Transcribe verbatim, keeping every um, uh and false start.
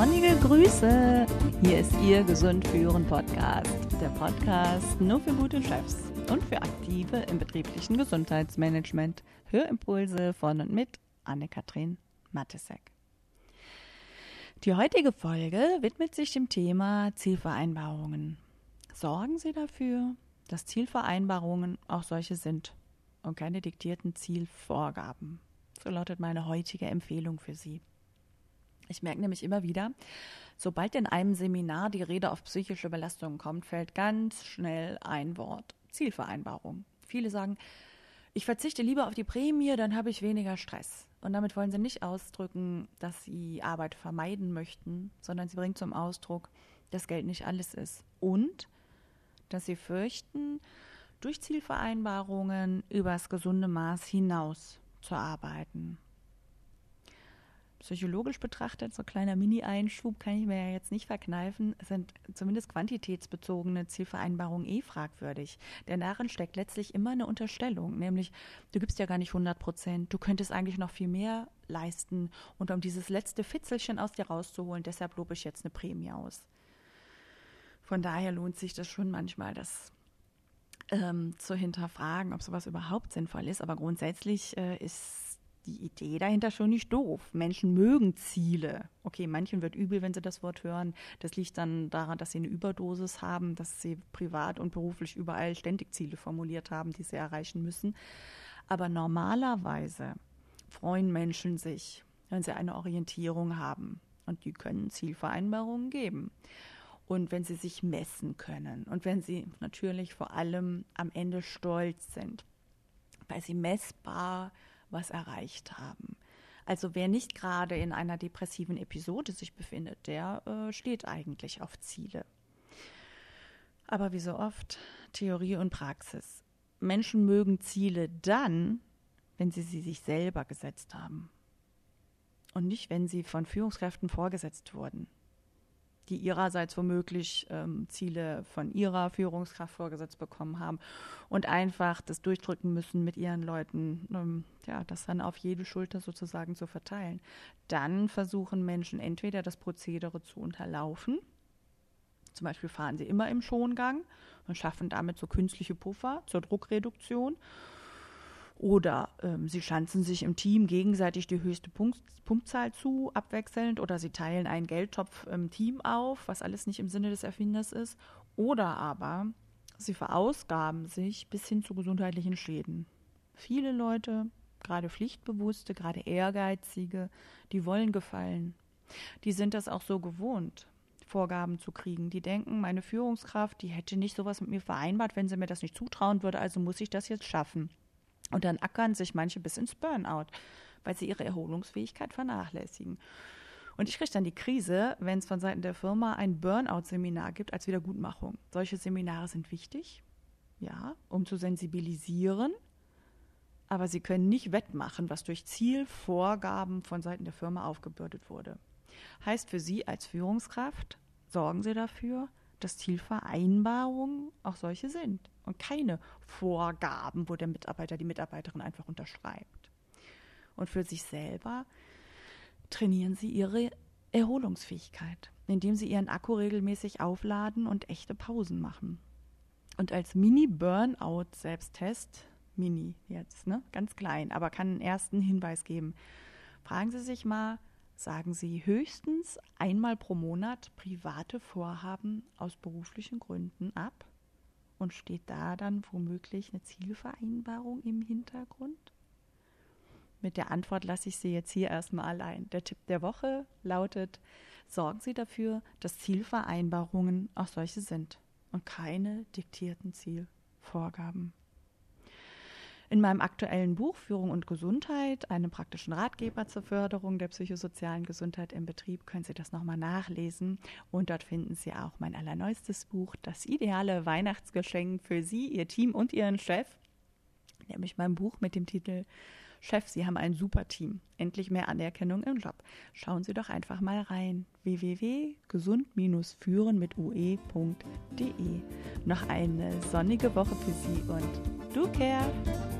Sonnige Grüße! Hier ist Ihr Gesund führen Podcast. Der Podcast nur für gute Chefs und für Aktive im betrieblichen Gesundheitsmanagement. Hörimpulse von und mit Anne-Kathrin Mattesek. Die heutige Folge widmet sich dem Thema Zielvereinbarungen. Sorgen Sie dafür, dass Zielvereinbarungen auch solche sind und keine diktierten Zielvorgaben. So lautet meine heutige Empfehlung für Sie. Ich merke nämlich immer wieder, sobald in einem Seminar die Rede auf psychische Belastungen kommt, fällt ganz schnell ein Wort: Zielvereinbarung. Viele sagen, ich verzichte lieber auf die Prämie, dann habe ich weniger Stress. Und damit wollen sie nicht ausdrücken, dass sie Arbeit vermeiden möchten, sondern sie bringen zum Ausdruck, dass Geld nicht alles ist. Und dass sie fürchten, durch Zielvereinbarungen übers gesunde Maß hinaus zu arbeiten. Psychologisch betrachtet, so ein kleiner Mini-Einschub, kann ich mir ja jetzt nicht verkneifen, sind zumindest quantitätsbezogene Zielvereinbarungen eh fragwürdig. Denn darin steckt letztlich immer eine Unterstellung, nämlich du gibst ja gar nicht hundert Prozent, du könntest eigentlich noch viel mehr leisten und um dieses letzte Fitzelchen aus dir rauszuholen, deshalb lobe ich jetzt eine Prämie aus. Von daher lohnt sich das schon manchmal, das ähm, zu hinterfragen, ob sowas überhaupt sinnvoll ist, aber grundsätzlich äh, ist die Idee dahinter schon nicht doof. Menschen mögen Ziele. Okay, manchen wird übel, wenn sie das Wort hören. Das liegt dann daran, dass sie eine Überdosis haben, dass sie privat und beruflich überall ständig Ziele formuliert haben, die sie erreichen müssen. Aber normalerweise freuen Menschen sich, wenn sie eine Orientierung haben. Und die können Zielvereinbarungen geben. Und wenn sie sich messen können. Und wenn sie natürlich vor allem am Ende stolz sind, weil sie messbar was erreicht haben. Also wer nicht gerade in einer depressiven Episode sich befindet, der äh, steht eigentlich auf Ziele. Aber wie so oft, Theorie und Praxis. Menschen mögen Ziele dann, wenn sie sie sich selber gesetzt haben. Und nicht, wenn sie von Führungskräften vorgesetzt wurden, die ihrerseits womöglich ähm, Ziele von ihrer Führungskraft vorgesetzt bekommen haben und einfach das durchdrücken müssen mit ihren Leuten, ähm, ja, das dann auf jede Schulter sozusagen zu verteilen. Dann versuchen Menschen entweder das Prozedere zu unterlaufen, zum Beispiel fahren sie immer im Schongang und schaffen damit so künstliche Puffer zur Druckreduktion. Oder ähm, sie schanzen sich im Team gegenseitig die höchste Punkt, Punktzahl zu, abwechselnd. Oder sie teilen einen Geldtopf im Team auf, was alles nicht im Sinne des Erfinders ist. Oder aber sie verausgaben sich bis hin zu gesundheitlichen Schäden. Viele Leute, gerade Pflichtbewusste, gerade Ehrgeizige, die wollen gefallen. Die sind das auch so gewohnt, Vorgaben zu kriegen. Die denken, meine Führungskraft, die hätte nicht sowas mit mir vereinbart, wenn sie mir das nicht zutrauen würde, also muss ich das jetzt schaffen. Und dann ackern sich manche bis ins Burnout, weil sie ihre Erholungsfähigkeit vernachlässigen. Und ich kriege dann die Krise, wenn es von Seiten der Firma ein Burnout-Seminar gibt als Wiedergutmachung. Solche Seminare sind wichtig, ja, um zu sensibilisieren, aber sie können nicht wettmachen, was durch Zielvorgaben von Seiten der Firma aufgebürdet wurde. Heißt für Sie als Führungskraft, sorgen Sie dafür, dass Zielvereinbarungen auch solche sind und keine Vorgaben, wo der Mitarbeiter, die Mitarbeiterin einfach unterschreibt. Und für sich selber trainieren Sie Ihre Erholungsfähigkeit, indem Sie Ihren Akku regelmäßig aufladen und echte Pausen machen. Und als Mini-Burnout-Selbsttest, Mini jetzt, ne, ganz klein, aber kann einen ersten Hinweis geben. Fragen Sie sich mal, sagen Sie höchstens einmal pro Monat private Vorhaben aus beruflichen Gründen ab? Und steht da dann womöglich eine Zielvereinbarung im Hintergrund? Mit der Antwort lasse ich Sie jetzt hier erstmal allein. Der Tipp der Woche lautet: Sorgen Sie dafür, dass Zielvereinbarungen auch solche sind und keine diktierten Zielvorgaben. In meinem aktuellen Buch Führung und Gesundheit, einem praktischen Ratgeber zur Förderung der psychosozialen Gesundheit im Betrieb, können Sie das nochmal nachlesen. Und dort finden Sie auch mein allerneuestes Buch, das ideale Weihnachtsgeschenk für Sie, Ihr Team und Ihren Chef, nämlich mein Buch mit dem Titel Chef, Sie haben ein super Team. Endlich mehr Anerkennung im Job. Schauen Sie doch einfach mal rein. w w w punkt gesund führen mit ue punkt de. Noch eine sonnige Woche für Sie und do care!